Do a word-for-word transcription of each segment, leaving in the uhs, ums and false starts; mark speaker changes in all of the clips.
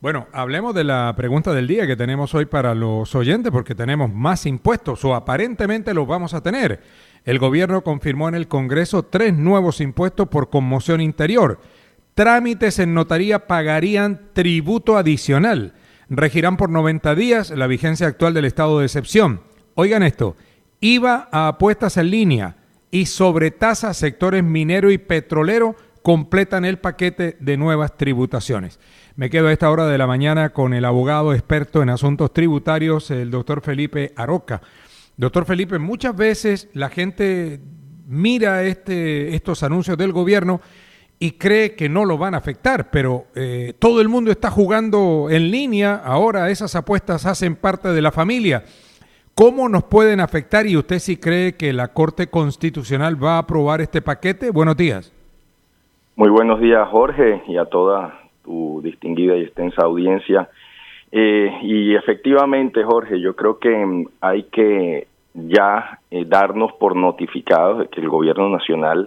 Speaker 1: Bueno, hablemos de la pregunta del día que tenemos hoy para los oyentes, porque tenemos más impuestos, o aparentemente los vamos a tener. El gobierno confirmó en el Congreso tres nuevos impuestos por conmoción interior. Trámites en notaría pagarían tributo adicional. Regirán por noventa días la vigencia actual del estado de excepción. Oigan esto, I V A a apuestas en línea y sobretasa a sectores minero y petrolero completan el paquete de nuevas tributaciones. Me quedo a esta hora de la mañana con el abogado experto en asuntos tributarios, el doctor Felipe Aroca. Doctor Felipe, muchas veces la gente mira este, estos anuncios del gobierno y cree que no lo van a afectar, pero eh, todo el mundo está jugando en línea, ahora esas apuestas hacen parte de la familia. ¿Cómo nos pueden afectar? Y usted sí cree que la Corte Constitucional va a aprobar este paquete. Buenos días.
Speaker 2: Muy buenos días, Jorge, y a toda tu distinguida y extensa audiencia. Eh, y efectivamente, Jorge, yo creo que hay que ya eh, darnos por notificados de que el gobierno nacional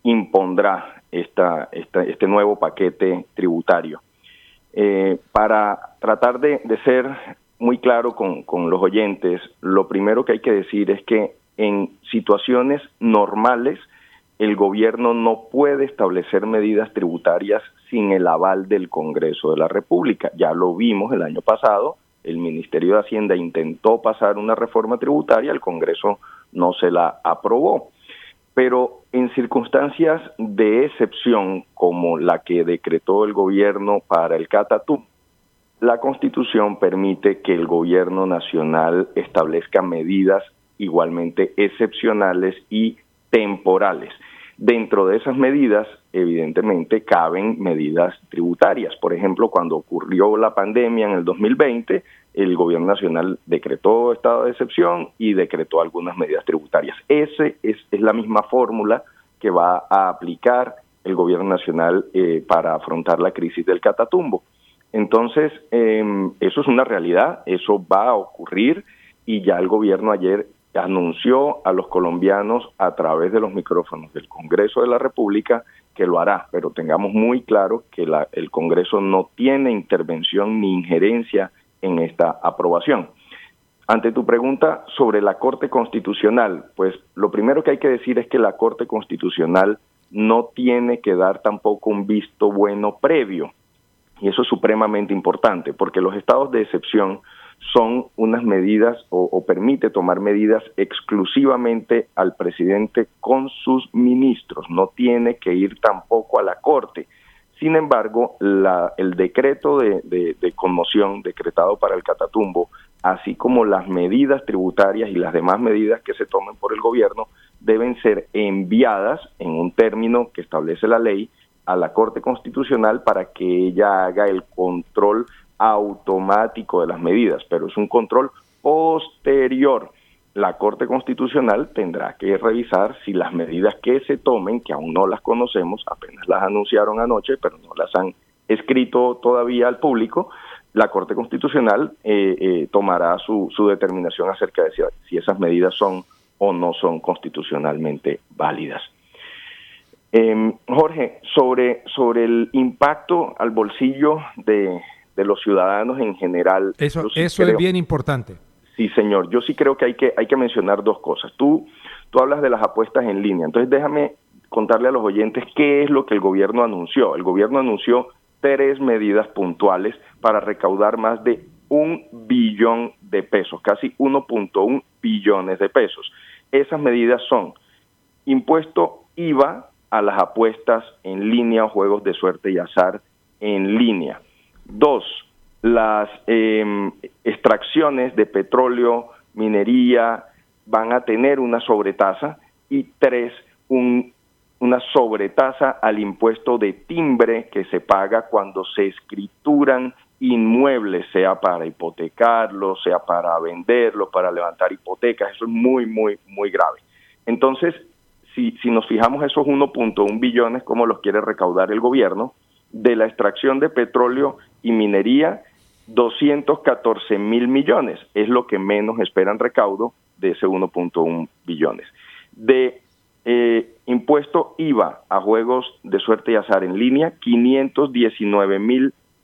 Speaker 2: impondrá esta, esta, este nuevo paquete tributario. Eh, para tratar de, de ser muy claro con, con los oyentes, lo primero que hay que decir es que en situaciones normales el gobierno no puede establecer medidas tributarias sin el aval del Congreso de la República. Ya lo vimos el año pasado, el Ministerio de Hacienda intentó pasar una reforma tributaria, el Congreso no se la aprobó. Pero en circunstancias de excepción, como la que decretó el gobierno para el Catatumbo, la Constitución permite que el gobierno nacional establezca medidas igualmente excepcionales y temporales. Dentro de esas medidas, evidentemente, caben medidas tributarias. Por ejemplo, cuando ocurrió la pandemia en el dos mil veinte, el gobierno nacional decretó estado de excepción y decretó algunas medidas tributarias. Esa es, es la misma fórmula que va a aplicar el gobierno nacional eh, para afrontar la crisis del Catatumbo. Entonces, eh, eso es una realidad, eso va a ocurrir y ya el gobierno ayer anunció a los colombianos a través de los micrófonos del Congreso de la República que lo hará, pero tengamos muy claro que la, el Congreso no tiene intervención ni injerencia en esta aprobación. Ante tu pregunta sobre la Corte Constitucional, pues lo primero que hay que decir es que la Corte Constitucional no tiene que dar tampoco un visto bueno previo, y eso es supremamente importante, porque los estados de excepción son unas medidas o, o permite tomar medidas exclusivamente al presidente con sus ministros, no tiene que ir tampoco a la Corte. Sin embargo, la, el decreto de, de, de conmoción decretado para el Catatumbo, así como las medidas tributarias y las demás medidas que se tomen por el gobierno, deben ser enviadas en un término que establece la ley a la Corte Constitucional para que ella haga el control automático de las medidas, pero es un control posterior. La Corte Constitucional tendrá que revisar si las medidas que se tomen, que aún no las conocemos, apenas las anunciaron anoche, pero no las han escrito todavía al público, la Corte Constitucional eh, eh, tomará su, su determinación acerca de si, si esas medidas son o no son constitucionalmente válidas. Eh, Jorge, sobre, sobre el impacto al bolsillo de de los ciudadanos en general.
Speaker 1: Eso,
Speaker 2: sí
Speaker 1: eso
Speaker 2: creo,
Speaker 1: es bien importante.
Speaker 2: Sí, señor. Yo sí creo que hay que hay que mencionar dos cosas. Tú, tú hablas de las apuestas en línea. Entonces, déjame contarle a los oyentes qué es lo que el gobierno anunció. El gobierno anunció tres medidas puntuales para recaudar más de un billón de pesos, casi uno punto uno billones de pesos. Esas medidas son impuesto I V A a las apuestas en línea o juegos de suerte y azar en línea. Dos, las eh, extracciones de petróleo, minería, van a tener una sobretasa. Y tres, un, una sobretasa al impuesto de timbre que se paga cuando se escrituran inmuebles, sea para hipotecarlos, sea para venderlos, para levantar hipotecas. Eso es muy, muy, muy grave. Entonces, si, si nos fijamos esos uno punto uno billones, como los quiere recaudar el gobierno, de la extracción de petróleo y minería, doscientos catorce mil millones, es lo que menos esperan recaudo de ese uno punto uno billones. De eh, impuesto I V A a juegos de suerte y azar en línea, quinientos diecinueve mil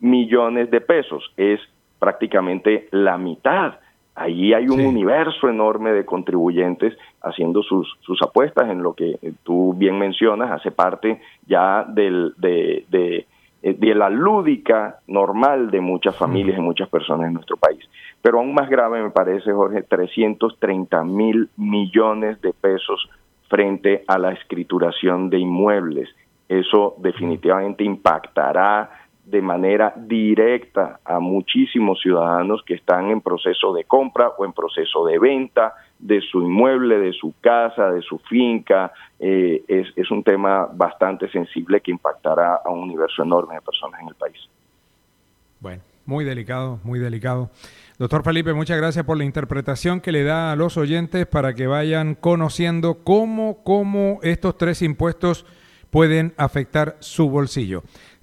Speaker 2: millones de pesos. Es prácticamente la mitad. Allí hay un sí. universo enorme de contribuyentes haciendo sus, sus apuestas en lo que tú bien mencionas, hace parte ya del, de, de, de la lúdica normal de muchas familias y muchas personas en nuestro país. Pero aún más grave me parece, Jorge, trescientos treinta mil millones de pesos frente a la escrituración de inmuebles. Eso definitivamente impactará de manera directa a muchísimos ciudadanos que están en proceso de compra o en proceso de venta de su inmueble, de su casa, de su finca. Eh, es, es un tema bastante sensible que impactará a un universo enorme de personas en el país.
Speaker 1: Bueno, muy delicado, muy delicado. Doctor Felipe, muchas gracias por la interpretación que le da a los oyentes para que vayan conociendo cómo, cómo estos tres impuestos pueden afectar su bolsillo.